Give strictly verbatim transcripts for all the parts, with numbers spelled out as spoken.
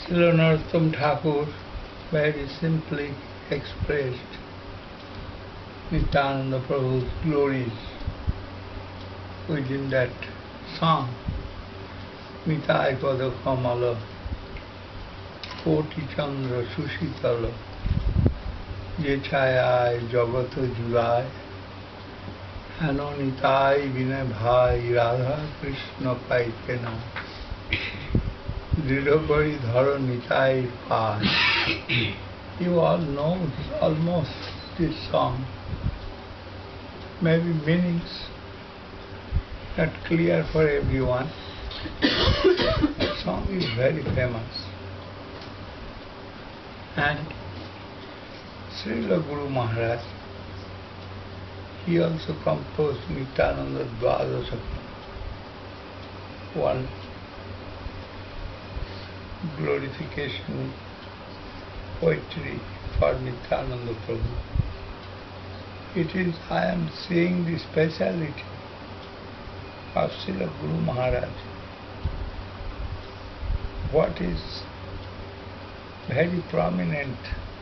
Srila Narottam Thakur very simply expressed Nityananda Prabhu's glories within that song, Nitai Pada Kamala, Koti Chandra Sushitala, Je Chayai Jagata Julai, Hano Nitai Vinay Bhai Radha Krishna Paitena, Dridhabari Dhara Nitai Pai. You all know almost this song. Maybe meanings not clear for everyone. The song is very famous. And Srila Guru Maharaj, he also composed Nityananda Dvadasa, one glorification poetry for Nityananda Prabhu. It is, I am seeing the speciality of Srila Guru Maharaj. What is very prominent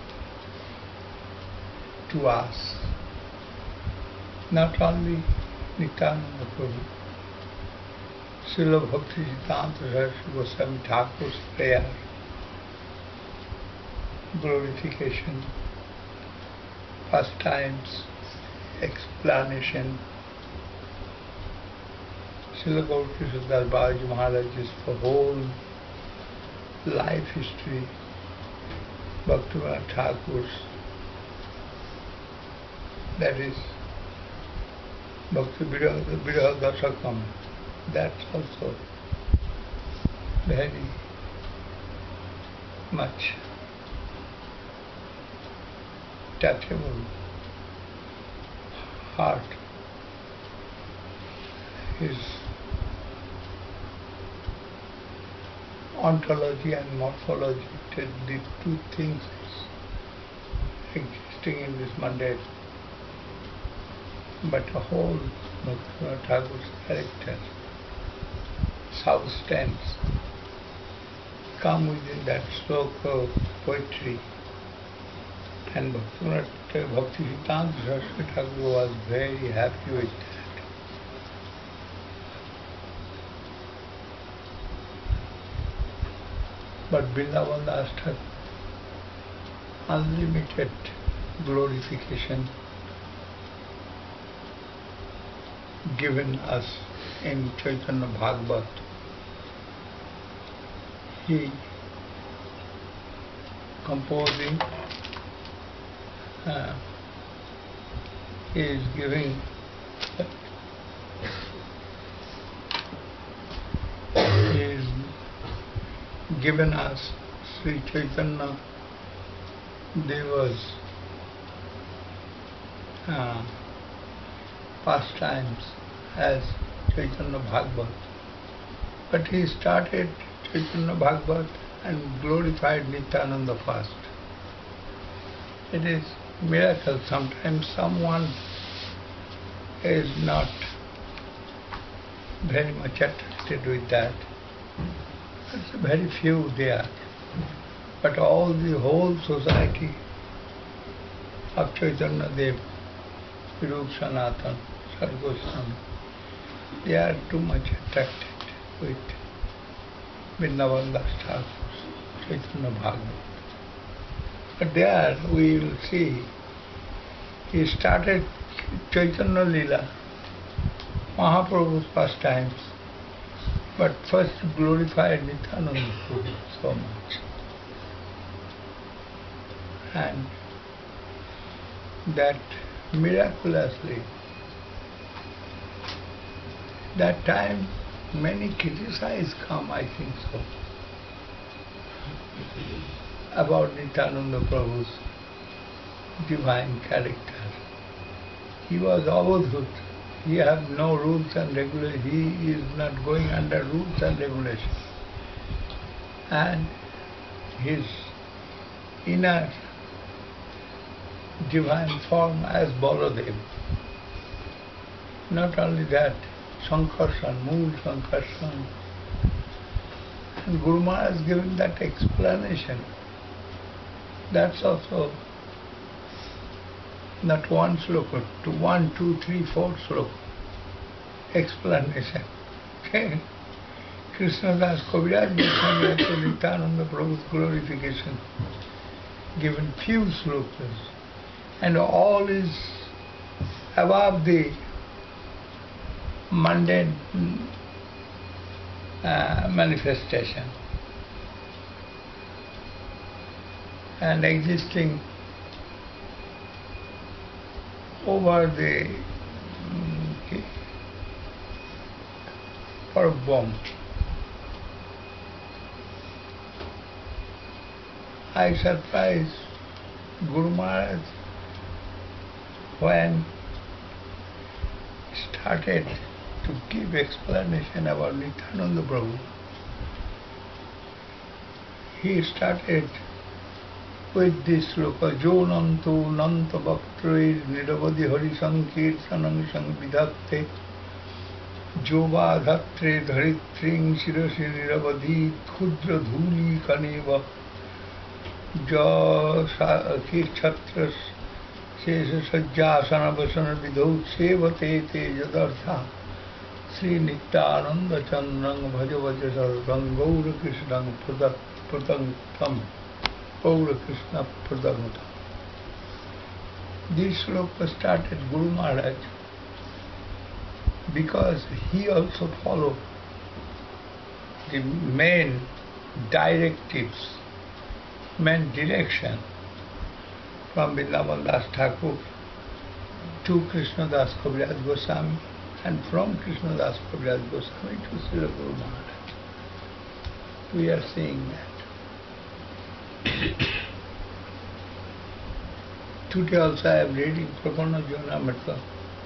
to us, not only Nityananda Prabhu, Srila Bhakti Siddhanta Saraswati Goswami Thakur's prayer, glorification, pastimes, explanation, Srila Gaurkishore Das Babaji Maharaj's whole life history, Bhaktivinoda Thakur's, that is Bhakti Viraha Dasakam, that's also very much touchable heart. His ontology and morphology, the two things existing in this mandate, but a whole Bhaktivinoda Thakur's character, substance, come within that sloka poetry. And Bhaktivinoda Bhakti Siddhanta Saraswati Thakur was very happy with that. But Vrindavan Das Thakur, unlimited glorification given us in Chaitanya Bhagavat. He composing, uh, he is giving he is given us Sri Chaitanya Deva's uh, pastimes as Chaitanya Bhagavat. But he started Chaitanya Bhagavat and glorified Nityananda first. It is miracle. Sometimes someone is not very much attracted with that. It's very few there. But all the whole society of Chaitanya Dev, Rup Sanatan, Sargoswami, they are too much attracted with Vrindavan Das Thakur's Chaitanya Bhagavat. But there we will see, he started Chaitanya Lila, Mahaprabhu's pastimes, but first glorified Nityananda Prabhu so much. And that miraculously, that time many criticize come, I think so, about Nityananda Prabhu's divine character. He was avadhut. He had no rules and regulations. He is not going under rules and regulations. And his inner divine form as Baladev. Not only that, Sankarshan, Mool Sankarshan, And Guru Maharaj giving that explanation. That's also not one sloka, to one, two, three, four sloka explanation. Okay? Krishna Das Kaviraj Goswami to Nityananda Prabhu's glorification, given few slokas, and all is above the mundane uh, manifestation and existing over the okay, Parabham. I surprised Guru Maharaj when started to give explanation about Nityananda Prabhu. He started with this sloka, Jo nanto nanta bhaktrair niravadi hari sankirtanam samvidhatte Jova dhatre dharitring shirasi niravadi khudra dhuli kaneva Ja kirchatras shesha sajjasana vasana vidho sevate te jadartha Sri Nityananda Chandrang Bhaja Vaja Sarvang Gaura Krishnang Pradangtam Gaura Krishna Pradangtam. This sloka started Guru Maharaj because he also followed the main directives, main direction from Vrindavan Das Thakur to Krishna Das Kaviraj Goswami, and from Krishna Das Kaviraj Goswami to Srila Guru Maharaj. We are seeing that. Today also I am reading Prapanna Jivanamrita.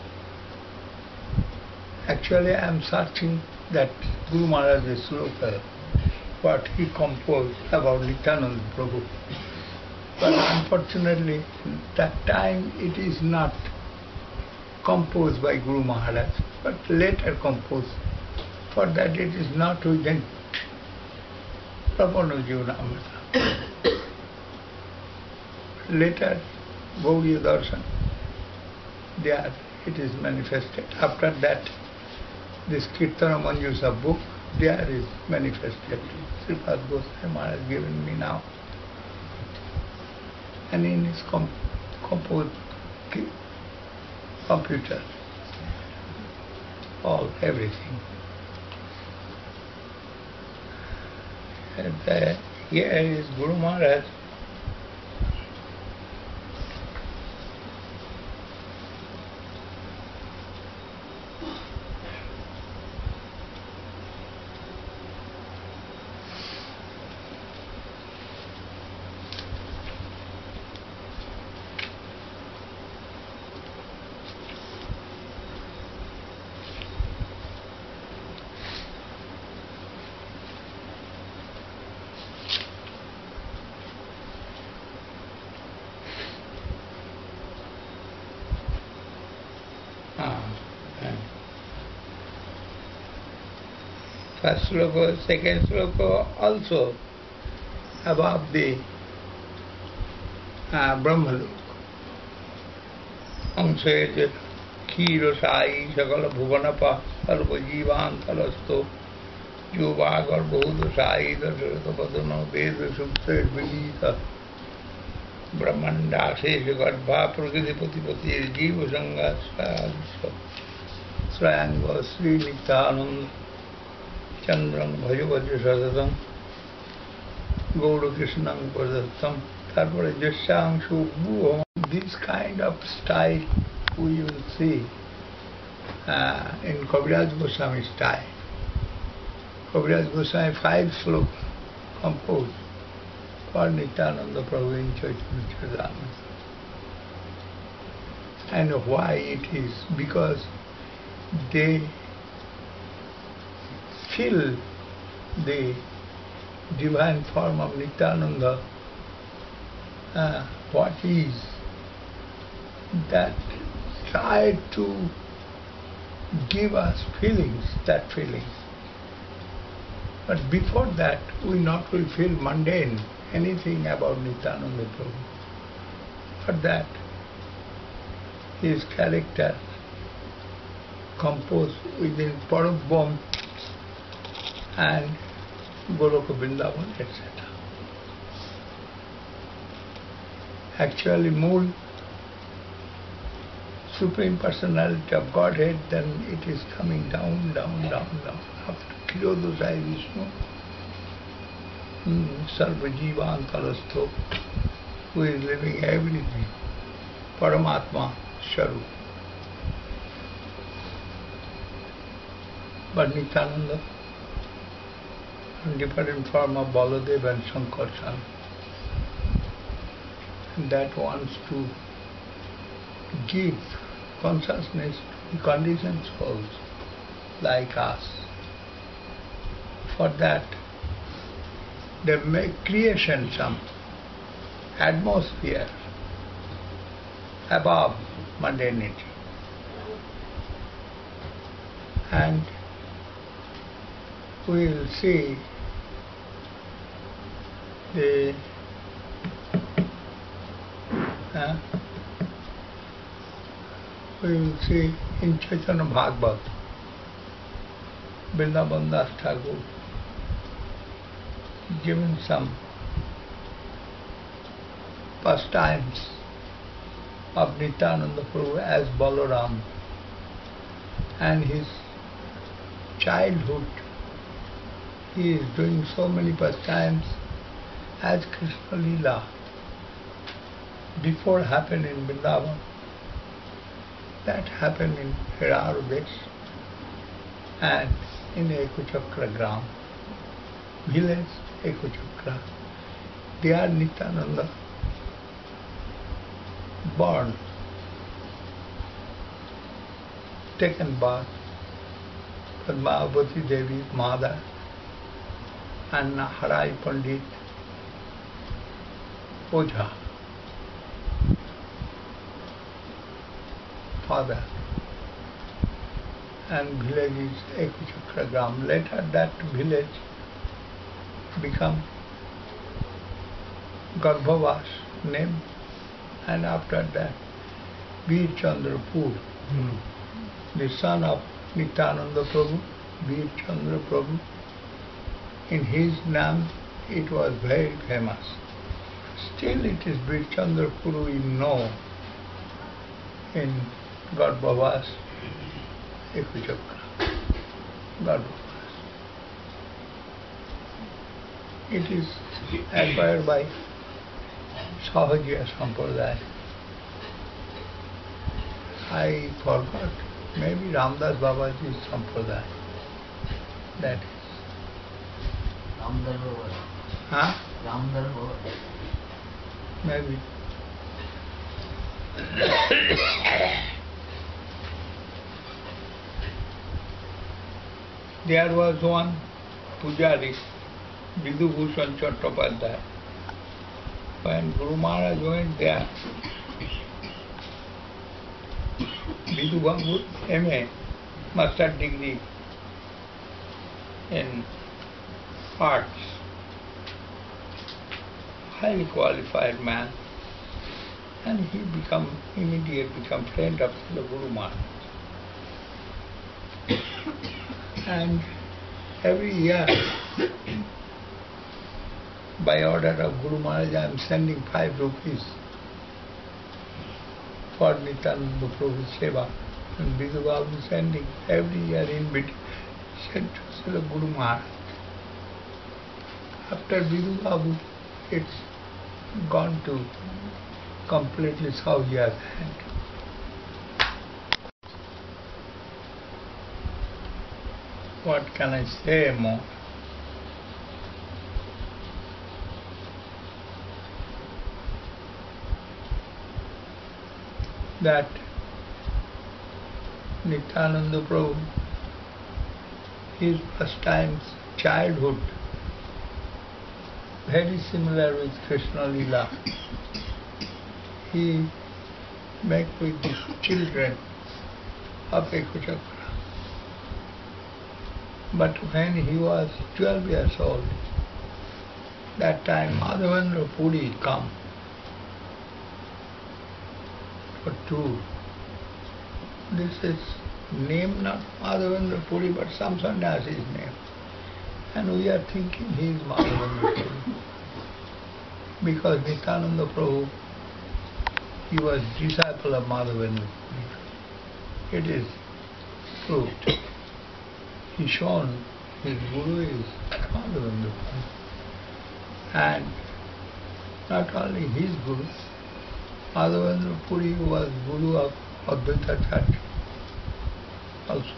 Actually I am searching that Guru Maharaj's sloka, what he composed about Nityananda Prabhu. But unfortunately, that time it is not composed by Guru Maharaj, but later composed. For that it is not within Prapanna Jivanamrita. Later, Gauriya Darshan, there it is manifested. After that, this Kirtana Manjusa book, there is manifested. Sripad Goswami Maharaj given me now. And in his comp composed computer, all, everything. And uh, here is Guru Maharaj. First sloka, second sloka also above the uh, Brahmalok. Amsaya Kiro Sai Sakala Bhuvanapa Sarva Jivan Talasto Yuvagar Bodha Sai Dasarata Padana Veda Sukta Vidita Brahmanda Sesha Garbha Prakriti Patipati Jiva Sangha Srayanga Sri Nityananda Chandram Bhajavajra Sadatam Gaura Krishnang Padatam. Therefore, Jashangshu Bhuvam, this kind of style we will see uh, in Kaviraj Goswami style. Kaviraj Goswami five slokas composed for Nityananda Prabhu in Chaitanya Charitamrita. And why it is? Because they fill the divine form of Nityananda, uh, what is that, try to give us feelings, that feelings. But before that, we not will feel mundane anything about Nityananda Prabhu. For that, his character composed within Parabham and Goloka Vrindavan, et cetera. Actually, Mool, Supreme Personality of Godhead, then it is coming down, down, down, down. After Kiyodosai Vishnu, Sarva Jivantarastho, who is living everything, Paramatma Sharup. But Nityananda, different form of Baladev and Sankarshan, that wants to give consciousness to conditioned souls like us. For that, they make creation some atmosphere above mundanity. And we will see the uh, we will see in Chaitanya Bhagavat, Vrindavan Das Thakur given some pastimes of Nityananda Prabhu as Balaram, and his childhood he is doing so many pastimes as Krishna Leela. Before happened in Vrindavan, that happened in Hirarudesh and in Ekuchakra Gram, village Ekuchakra. There Nityananda born, taken birth, Padmavati Devi's mother and Harai Pandit Ojha, father, and village is Ekuchakra Gram. Later that village become Garbhavas name, and after that Veer Chandrapur, mm. the son of Nityananda Prabhu, Veer Chandra Prabhu. In his name it was very famous. Still it is Veer Chandrapur we know in Garbhavas, Ekuchakra, Garbhavas. It is acquired by Sahajiya Sampradaya. I forgot, maybe Ramdas Babaji's Sampradaya. That is. Ramdar Baba. Huh? Ramdar Baba. Maybe. There was one Pujari, Vidubhushan Chattopadhyay. When Guru Maharaj went there, Vidu Babu, M A, master degree in arts, highly qualified man, and he become immediately become friend of the Guru Maharaj. And every year, by order of Guru Maharaj, I am sending five rupees for Nityananda Prabhu Seva. And Vidu Babu sending every year in between, sent to Srila Guru Maharaj. After Vidu Babu, it's gone to completely Sahajiya's hand. What can I say more? That Nityananda Prabhu, his pastimes, childhood, very similar with Krishna Leela. He met with the children of Ekuchakra. But when he was twelve years old, that time Madhavendra Puri come for tour. This is name not Madhavendra Puri but some sannyasi's name. And we are thinking he is Madhavendra Puri. Because Nityananda Prabhu, he was disciple of Madhavendra Puri. It is proved. He shown his guru is Madhavendra Puri. And not only his guru, Madhavendra Puri was guru of Advaita Church also.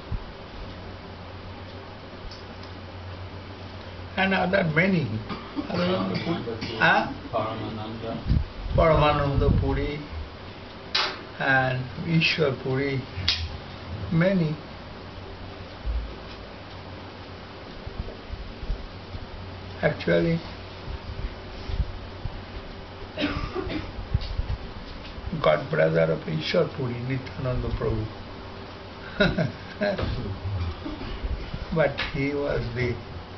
And other many. Madhavendra Puri. Huh? Paramananda. Paramananda Puri and Ishwar Puri, many. Actually, God brother of Ishwar Puri, Nityananda Prabhu. But he was the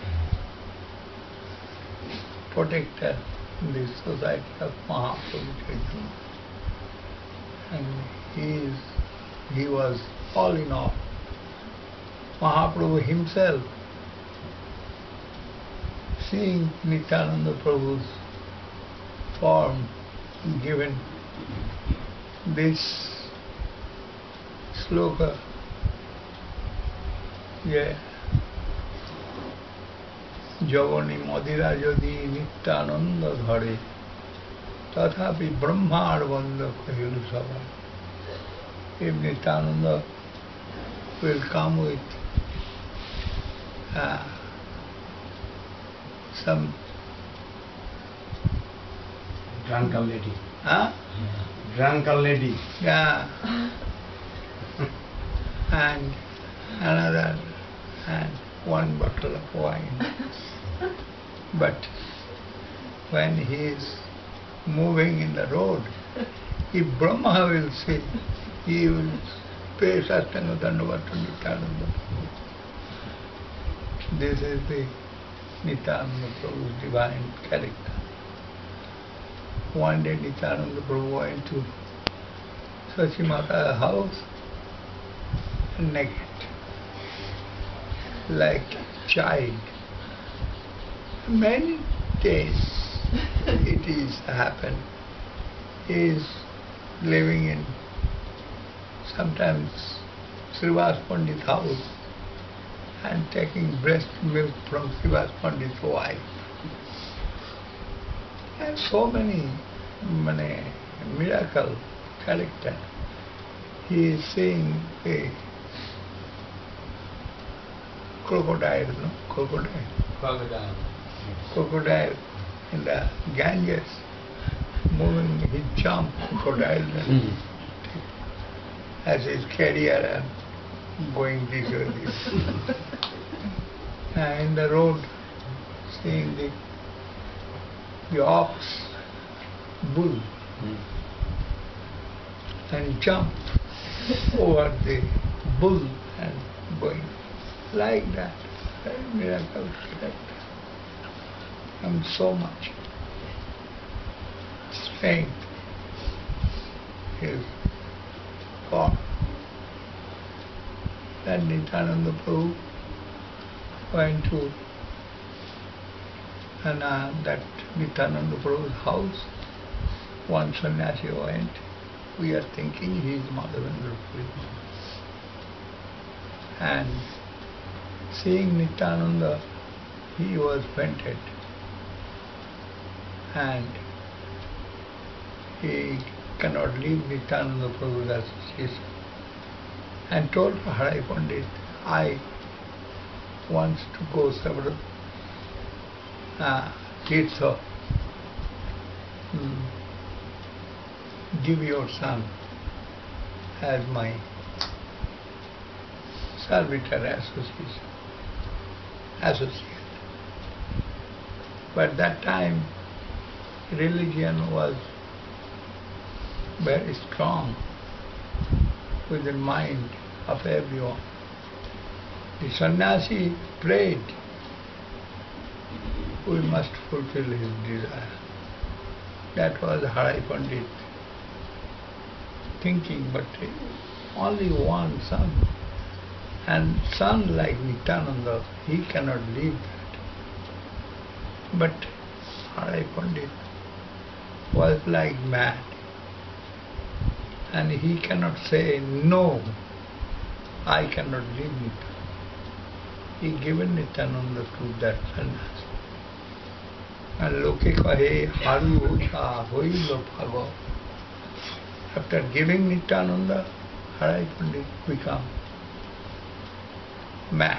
protector in the society of Mahaprabhu Chaitanya. And he, is, he was all in all. Mahaprabhu himself, seeing Nityananda Prabhu's form given this sloka, yeah, Javani Madhira Jadi Nityananda Dhare Tathapi Brahma Advanda Kahilu Sabha. If Nityananda will come with uh, some Drunken lady. huh? Drunken lady. Yeah. And another and one bottle of wine. But when he is moving in the road, if Brahma will see, he will pay Sastanga Dandava to Nityananda Prabhu. This is the Nityananda Prabhu's divine character. One day Nityananda Prabhu went to Sachi Mata's house naked, like a child. Many days it is happened. He is living in sometimes Srivas Pandit's house and taking breast milk from Srivas Pandit's wife. And so many, many miracle character. He is seeing a crocodile, no? Crocodile. Crocodile. Crocodile in the Ganges, moving his jump crocodile and as his carrier and going this way, this. And in the road, seeing the the ox, bull, and jump over the bull and going like that. Very miracle character. And so much strength is God. Then Nityananda Prabhu went to and uh, that Nityananda Prabhu's house. One sannyasi went. We are thinking he is Madhavendra Puri. And seeing Nityananda, he was fainted. And he cannot leave Nityananda Prabhu's association. And told Harai Pandit, I want to go several uh, Tirtha. Hmm. Give your son as my servitor association, associate. But that time religion was very strong within mind of everyone. The sannyasi prayed, we must fulfill his desire. That was Harai Pandit thinking, but only one son. And son like Nityananda, he cannot leave that. But Harai Pandit was like mad. And he cannot say, no, I cannot leave Nityananda. He given Nityananda to that sannyasi. And loke kahe haru ocha hoilo bhago. After giving Nityananda, Harai Pandit become mad.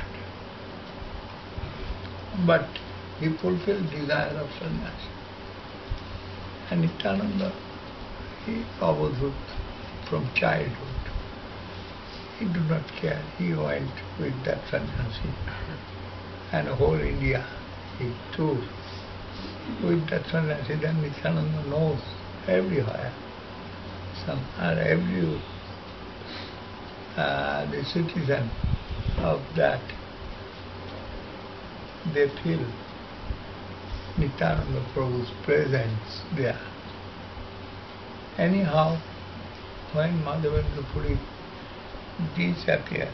But he fulfilled desire of sannyasi. And Nityananda, he avadhut from childhood. He did not care. He went with that sannyasi. And whole India he toured with that sannyasi. Then Nityananda knows everywhere. Some are every uh, the citizen of that, they feel Nityananda Prabhu's presence there. Anyhow, when Madhavendra Puri disappeared,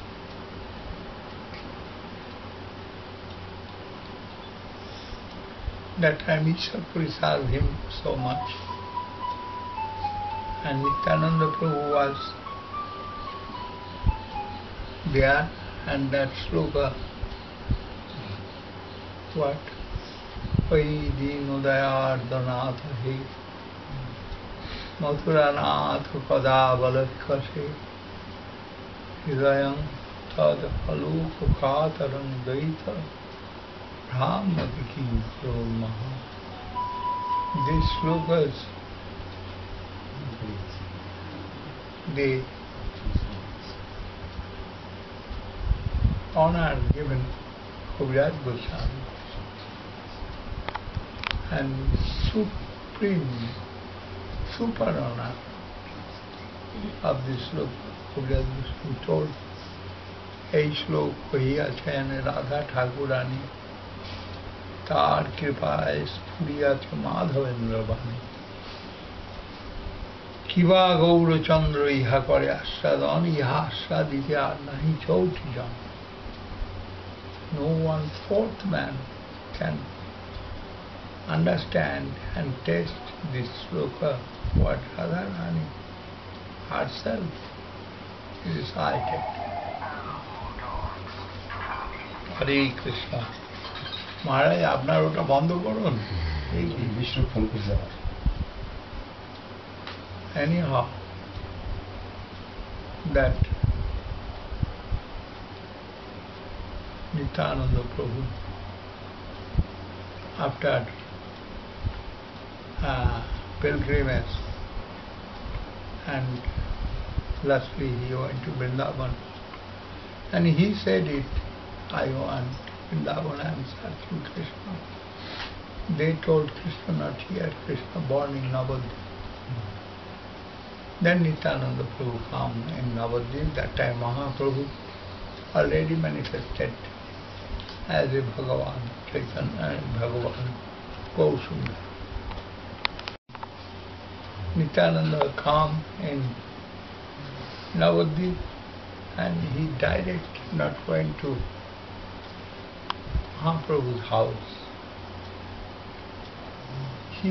that time Ishwar Puri served him so much. And Nityananda Prabhu was there, and that sloka, what? Vai Deenudayardanath he Mathuranath Pada Balakase Hidayam Tad Aluk Khatarang Daita Brahmadiki Maha. These slokas, they honor given Kaviraj Goswami and supreme, super honor of this sloka. Kaviraj Goswami told, এই শ্লোক কহিয়াছেন রাধা ঠাকুরানী, তার কৃপায় স্ফুরিয়াছে মাধবেন্দ্র বাণী। কিবা গৌরচন্দ্র ইহা করে আস্বাদন, ইহা আস্বাদিতে আর নাহি চৌটি জন। No one fourth man can understand and taste this sloka, what Radharani herself recited. Hare Krishna. Maharaj, আপনার ওটা বন্ধ করুন। বিষ্ণু ফোন করছে আবার। Anyhow, that Nityananda Prabhu, after uh, pilgrimage, and lastly he went to Vrindavan, and he said it, I want Vrindavan, I am searching Krishna. They told Krishna not here, Krishna born in Navadvip. Then Nityananda Prabhu came in Navadvip. That time Mahaprabhu already manifested as a Bhagavan, Chaitanya, Bhagavan, Gaurasundar. Nityananda came in Navadvip and he direct not went to Mahaprabhu's house. He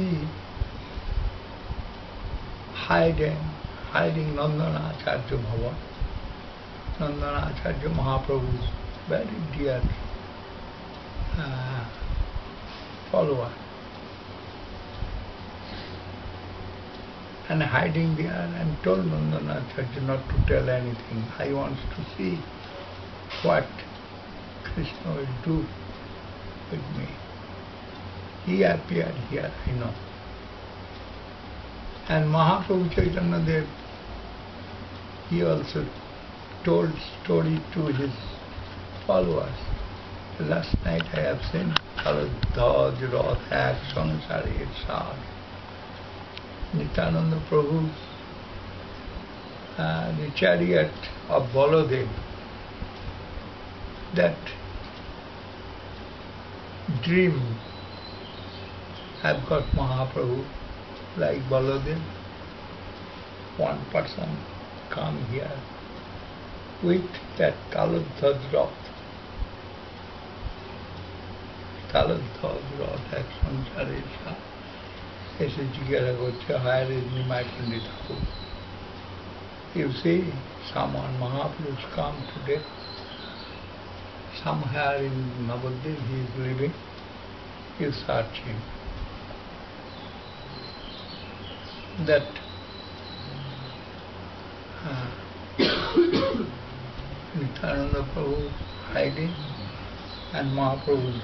hiding, hiding Nandanacharya Bhavan. Nandanacharya Mahaprabhu's very dear uh, follower. And hiding there and told Nandanacharya not to tell anything. I want to see what Krishna will do with me. He appeared here, I know. And Mahaprabhu Chaitanya Dev, he also told story to his followers. Last night I have seen Dhaj, Rath, Ek, Sansari, Sar. Nityananda Prabhu, uh, the chariot of Baladev, that dream have got Mahaprabhu like Baladev. One person come here with that Taladhaj Rath. Taladhaj Rath এক সংসারে এসে জিজ্ঞাসা করছে, where is Nimai Pandit Thakur? You see, someone Mahaprabhu come today. Somewhere in Navadvip he is living. You search him. That uh, Nityananda Prabhu hiding and Mahaprabhu's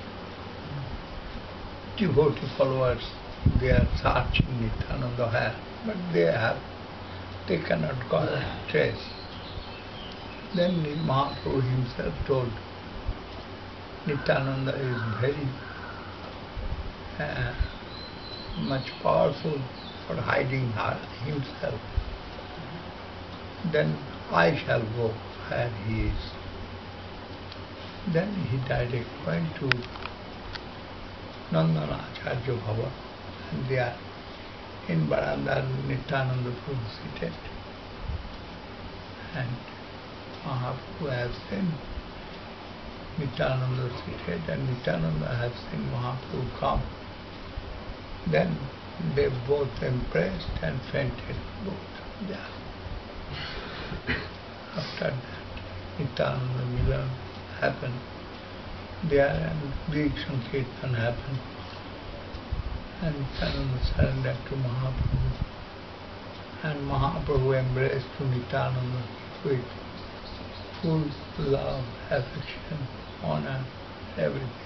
devotee followers, they are searching Nityananda where, but they have, they cannot go trace. Then Mahaprabhu himself told, Nityananda is very uh, much powerful for hiding her himself. Then I shall go where he is. Then he directly went to Nandanacharya Bhava, and there in Baranda Nityananda Prabhu seated. And Mahaprabhu has seen Nityananda seated, and Nityananda has seen Mahaprabhu come. Then they both embraced and fainted both there. After that, Nityananda Milan happened there, and big Sankirtan happened. And Nityananda surrendered to Mahaprabhu. And Mahaprabhu embraced to Nityananda with full love, affection, honor, everything.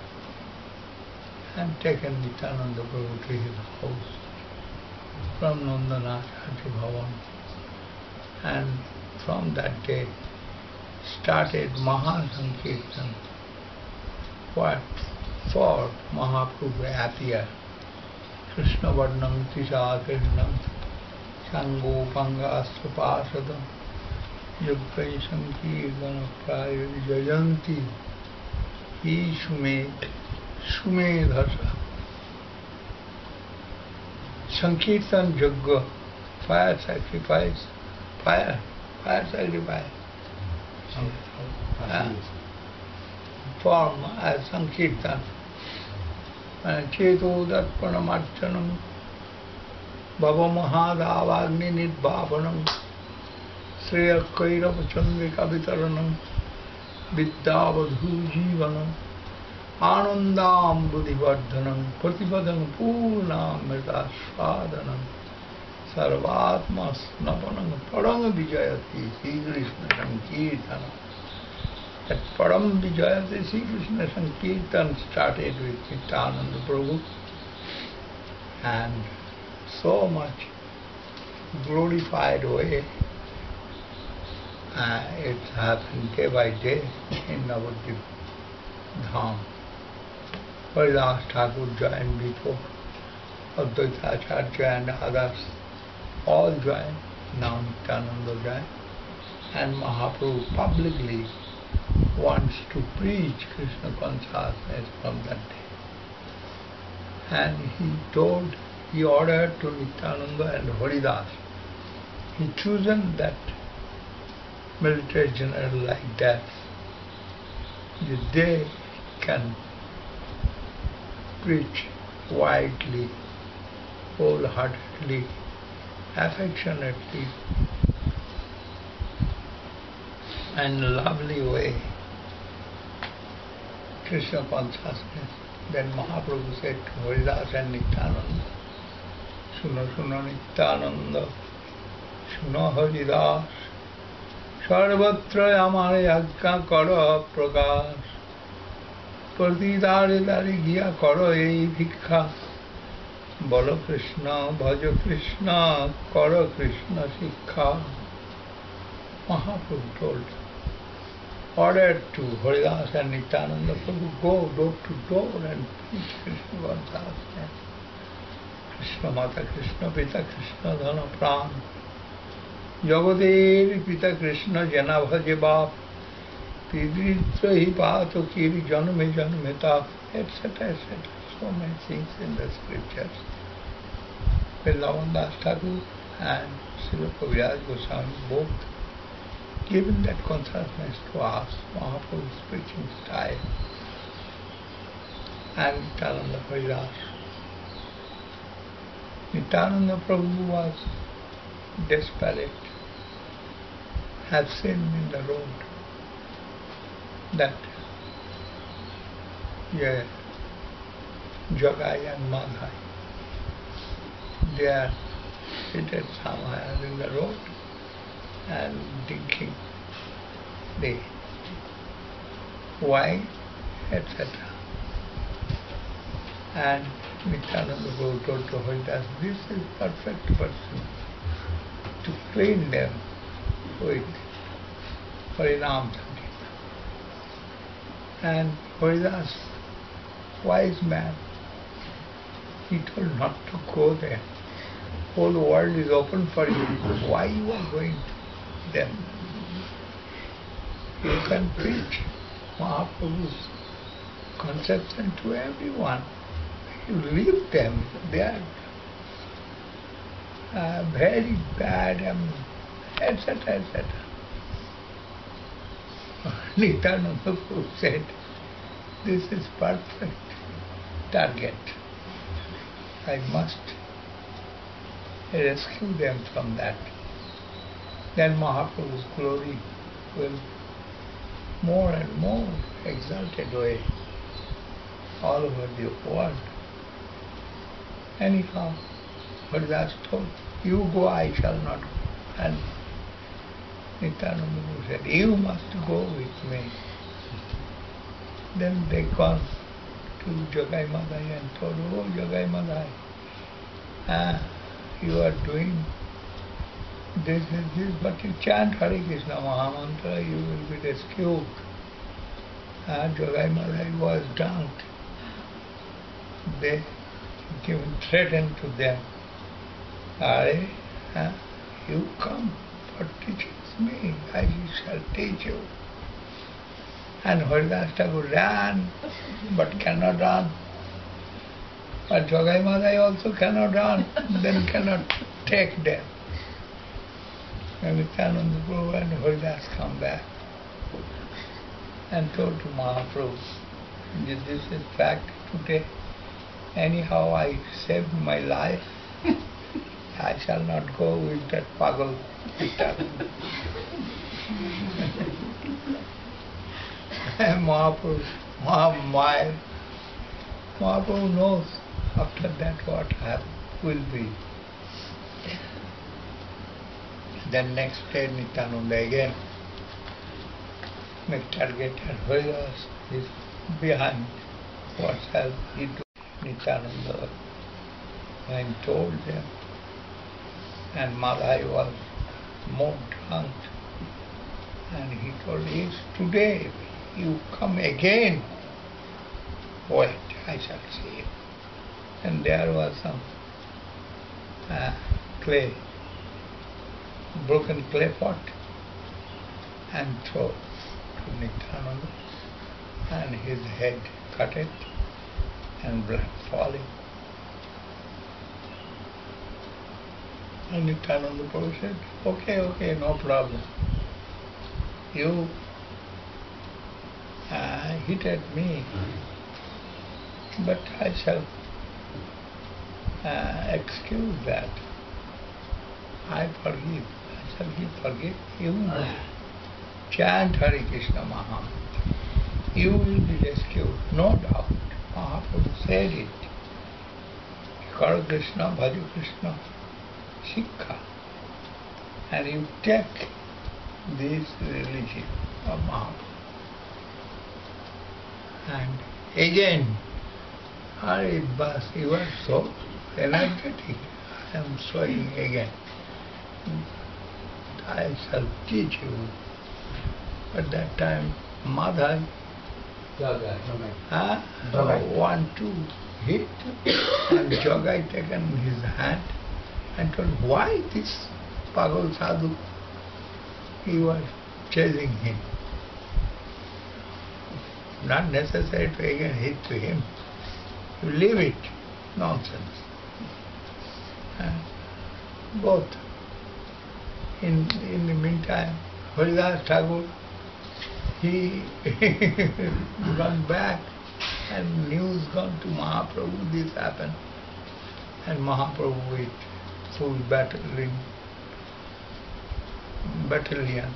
And taken Nityananda Prabhu to his house from Nandanacharya Bhavan. And from that day started Mahasankirtan. What for Mahaprabhu appeared. Krishna Varnam Tisakirnam Sango Pangastra Pasadam Yogkai Sankirtana Praya Jayanti Ishume Sumedhasa. Sankirtan Yajna, fire sacrifice, fire, fire sacrifice. Uh, form as Sankirtan. Cheto Darpanamarchanam Bhava Mahadavagni Nidbhavanam Sriya Kairava Chandrika Vitaranam Vidyavadhu Jivanam Anandam Buddhivardhanam Pratipadam Purnamrita Swadanam Sarvatma Snapanam Parang Vijayati Sri Krishna Sankirtanam. That Param Vijayati Sri Krishna Sankirtan started with Nityananda Prabhu, and so much glorified way uh, it happened day by day in Navadvip Dham. Haridas Thakur joined before, Advaita Acharya and others all joined, now Nityananda joined, and Mahaprabhu publicly wants to preach Krishna consciousness from that day. And he told, he ordered to Nityananda and Haridas, he chosen that military general like that, that they can preach widely, wholeheartedly, affectionately, and lovely way Krishna consciousness. Then Mahaprabhu said to Haridas and Nityananda, Suno Suno Nityananda, Suno Haridas, Sarvatra Amare Yajna Karo Prakash, Pradidare Dari Gya Karo Ei Bhikha, Bolo Krishna, Bhajo Krishna, Karo Krishna Sikha. Mahaprabhu told, ordered to Haridas and Nityananda Prabhu, go door to door and preach Krishna consciousness. Krishna Mata, Krishna Pita, Krishna Dhana Pran. Jagader Pita Krishna Jana Bhaje Bap. Pidritva hi pahato kiri janme janmeta, et cetera, et cetera. So many things in the scriptures. Vrindavan Das Thakur and Srila Kaviraj Goswami both given that consciousness to us, Mahaprabhu's preaching style, and Nityananda Haridas. Nityananda Prabhu was desperate, had seen in the road that yeah, Jogai and Madhai, they are seated somewhere in the road and drinking the wine, et cetera. And Nityananda Prabhu told to Haridas, this is perfect person to clean them with Harinam Sankirtan. And Haridas, wise man, he told not to go there. Whole world is open for you. Why you are going there? You can preach Mahaprabhu's conception to everyone. You leave them. They are uh, very bad, um, et cetera, et cetera. Nityananda Prabhu said, this is perfect target. I must rescue them from that. Then Mahaprabhu's glory will more and more exalted way all over the world. Anyhow, Haridas told, you go, I shall not go. And Nityananda Prabhu said, you must go with me. Then they gone to Jogai Madhai and told, oh Jogai Madhai, ah, you are doing this and this, but you chant Hare Krishna Mahamantra, you will be rescued. Ah, Jogai Madhai was drunk. They given threatened to them, Are, ah, you come for teaching me, I shall teach you. And Haridas Thakur ran, but cannot run. But Jogai Madhai also cannot run, then cannot take them. And Nityananda Prabhu and Haridas come back and told to Mahaprabhu, this is fact today. Anyhow, I saved my life. I shall not go with that pagal Nityananda. Mahaprabhu, Mahamaya, Mahaprabhu knows after that what happen, will be. Then next day Nityananda again make target and Haridas is behind. What shall he do? Nityananda and told them, and Madhai was more drunk, and he told, if today you come again, wait, I shall see you. And there was some uh, clay, broken clay pot, and throw to Nityananda, and his head cut it, and blood falling. And Nityananda Prabhu said, okay, okay, no problem. You uh, hit at me, but I shall uh, excuse that. I forgive. I shall give forgive you. Chant Hare Krishna Mahamantra. You will be rescued, no doubt. Mahaprabhu said it. Kar Krishna, Bhaju Krishna, Sikha. And you take this religion of Mahaprabhu. And again, Hare Bas, you are so energetic. I am showing again. I shall teach you. At that time, Madhai uh, want to hit, and Jogai taken his hand and told, why this Pagal Sadhu? He was chasing him. not necessary to again hit to him. You leave it. Nonsense. Uh, both. In in the meantime, Haridas Thakur, he run back and news gone to Mahaprabhu, this happened. And Mahaprabhu with full battalion, battalion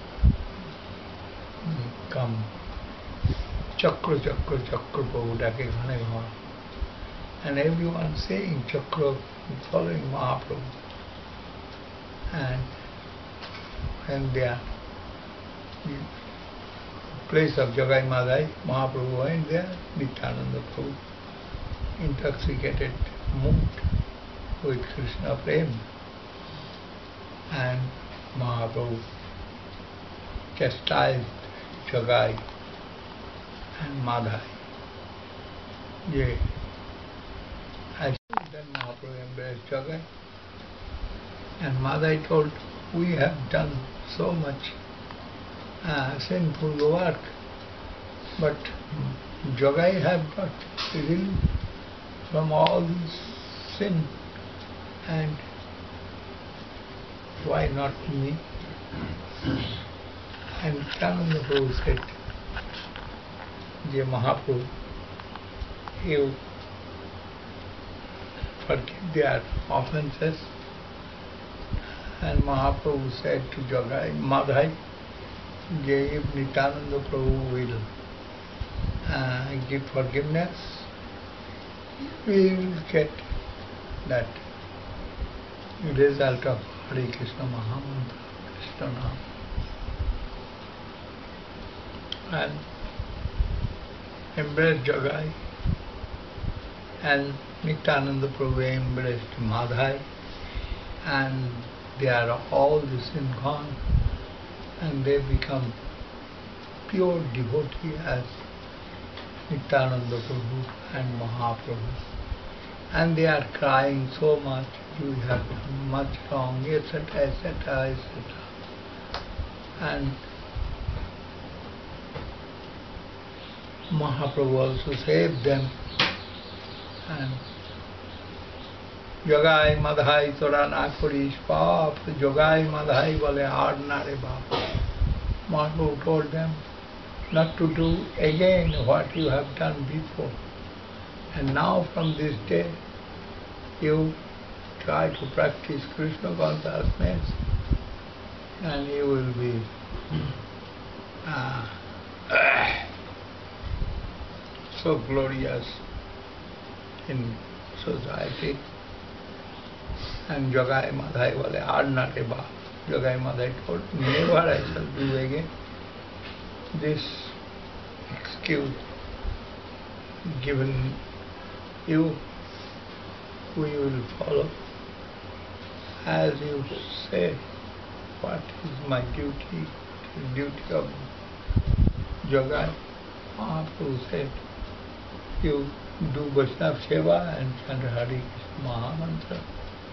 come. Chakra, Chakra, Chakra Prabhu dake ghane ghane. And everyone saying Chakra, following Mahaprabhu. And when they are in place of Jagai Madhai, Mahaprabhu went there, Nityananda Prabhu, intoxicated, moved with Krishna Prem. And Mahaprabhu chastised Jagai and Madhai. Yeah. As then Mahaprabhu embraced Jagai. And Madhai told, we have done so much uh, sinful work, but Jagai have got relief from all this sin, and why not me? And Nityananda Prabhu said, Dear Mahaprabhu, you forgive their offences. And Mahaprabhu said to Jagai, Madhai, if Nityananda Prabhu will uh, give forgiveness, we will get that result of Hare Krishna Mahamantra, Krishna Nam. And embraced Jagai, and Nityananda Prabhu embraced Madhai, and they are all the sin gone, and they become pure devotee as Nityananda Prabhu and Mahaprabhu. And they are crying so much, you have done much wrong, et cetera, et cetera, et cetera. And Mahaprabhu also saved them. And Jagai Madhai tora na korish paap, Jagai Madhai bole aad na re baap. Mahaprabhu told them not to do again what you have done before. And now from this day, you try to practice Krishna consciousness, and you will be uh, so glorious in society. And Jagai Madhai wale aad na re baap. Jagai Madhai told, never I shall do again this excuse given you, we will follow as you say. What is my duty? The duty of Jagai. Mahaprabhu said, you do Vaishnava Seva and chant Hare Krishna Mahamantra.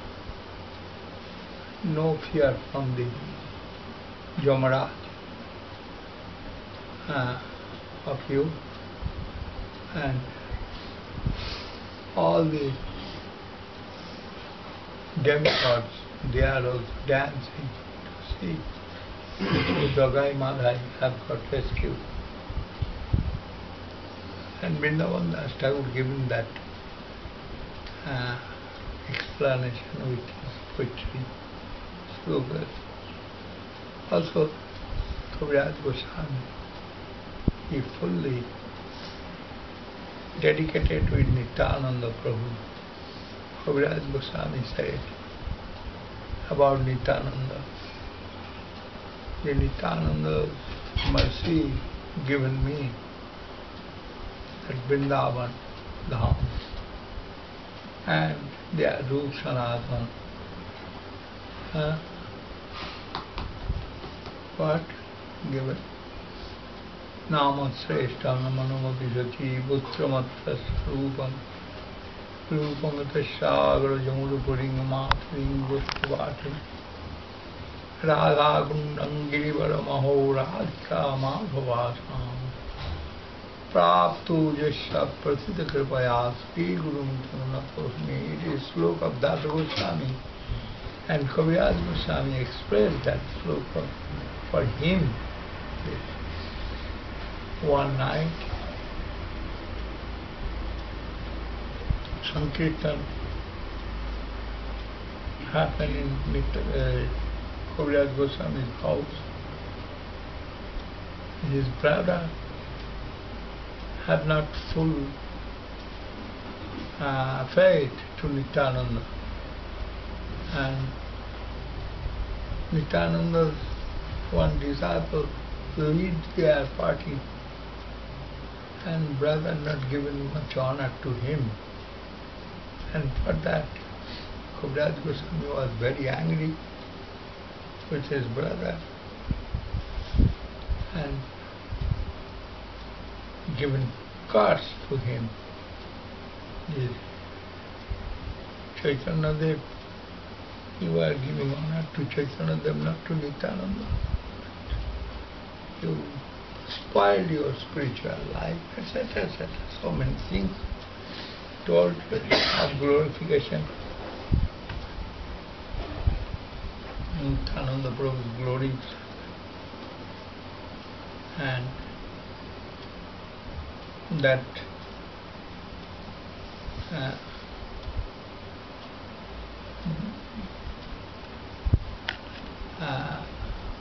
No fear from the Yamaraj uh, of you, and all the demigods, they are also dancing to see Jagai Madhai have got rescued. And Vrindavan Das Thakur given that uh, explanation with his poetry, slokas. Also, Kaviraj Goswami, he fully dedicated with Nityananda Prabhu. Kaviraj Goswami said about Nityananda, the Nityananda's mercy given me at Vrindavan Dham, and their Roop Sanatana. Huh? What? Given. Nama Sreshta Namanamati Sachi Putramatta Rupam Rupamata Sagra Jamuru Puringama Puringvastuvati Radha Gundangiri Varamaho Radhika Madhavasam Praptu Yasya Prasita Kripaya Sri Guru Nityananda Prabhu. It is sloka of Dasa Goswami. And Kaviraj Goswami expressed that sloka for him. One night, Sankirtan happened in uh, Kaviraj Goswami's house. His brother had not full uh, faith to Nityananda. And Nityananda's one disciple lead their party, and brother not given much honor to him. And for that, Kaviraj Goswami was very angry with his brother and given curse to him. This Chaitanya Dev, you are giving honor to Chaitanya Dev, not to Nityananda. You spoiled your spiritual life, et cetera, et cetera. So many things told of glorification. Nityananda Prabhu's glories. And that uh, uh,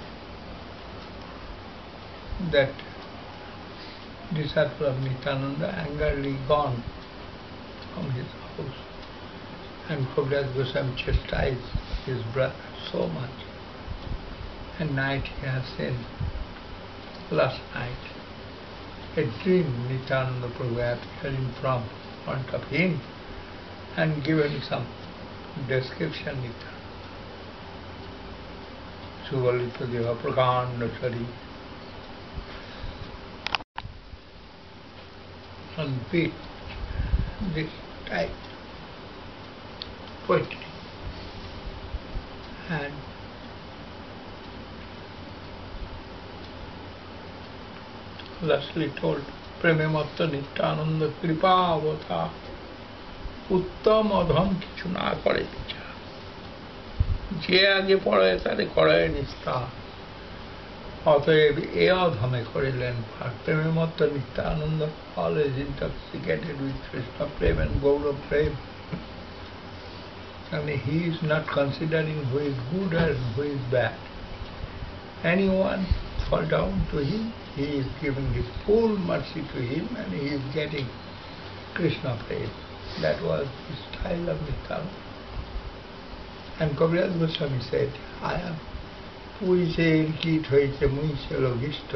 that disciple of Nityananda angrily gone from his house, and Kaviraj Goswami chastised his brother so much. And night he has seen, last night, a dream Nityananda Prabhu appeared in front of him and given some description. Nityananda Suvalita Deva Prakanda Chari and beat this type poetry. And lastly told, Preme Matta Nityananda Kripa Avata Uttam Adham Kichu Na Kare Picha. যে আগে পড়ে তারে করায় নিষ্ঠা, অতএব এ অধমে করিলেন পার। প্রেমে মত্ত Nityananda all is intoxicated with Krishna prem and Gaura prem. And he is not considering who is good and who is bad. Anyone fall down to him, he is giving his full mercy to him and he is getting Krishna prem. That was the style of Nityananda. And Kaviraj Goswami said, I am পুইসের কীট হয়েছে মুইসে লঘিষ্ঠ,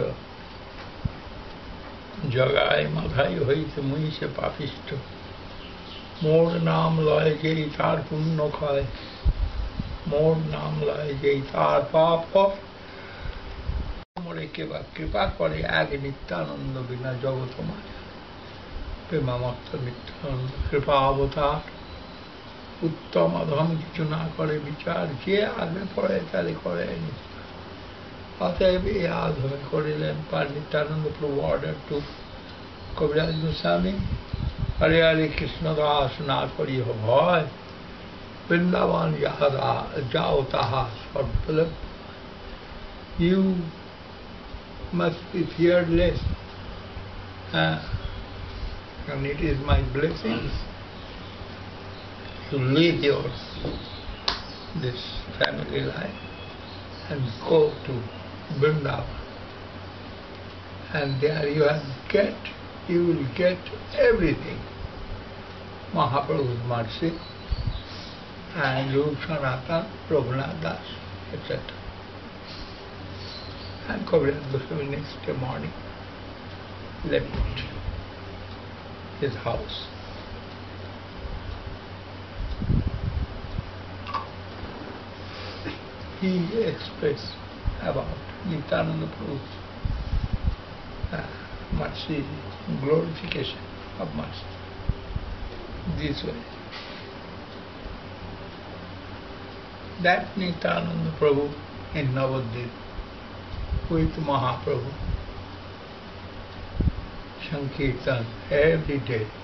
জগায় মাথায় হয়েছে মুইসে পাপিষ্ঠ, মোর নাম লয় যেই তার পুণ্য ক্ষয়, মোর নাম লয় যেই তার পাপ হয়। মোরে কেবা কৃপা করে এক নিত্যানন্দ বিনা জগৎ মায়া, প্রেমামত্ত নিত্যানন্দ কৃপা অবতার, উত্তম অধম কিছু না করে বিচার, যে আগে পড়ে তারে করে নিষ্ঠা। অতএব এ আধমে করিলেন পার। নিত্যানন্দ প্রভু অর্ডার টু কবিরাজ গোস্বামী, হরে হরে কৃষ্ণ দাস না করি ভয়, বৃন্দাবন যাও তাহা সর্বলভ। You must be fearless, uh, and it is my blessing to leave your this family life and go to Vrindavan, and there you have get you will get everything, Mahaprabhu's mercy and Rup Sanatan, Raghunath Das, et cetera. And Kaviraj Goswami next day morning left his house. He expressed about Nityananda Prabhu's uh, mercy, glorification of mercy, this way. That Nityananda Prabhu in Navadvip with Mahaprabhu Sankirtan every day.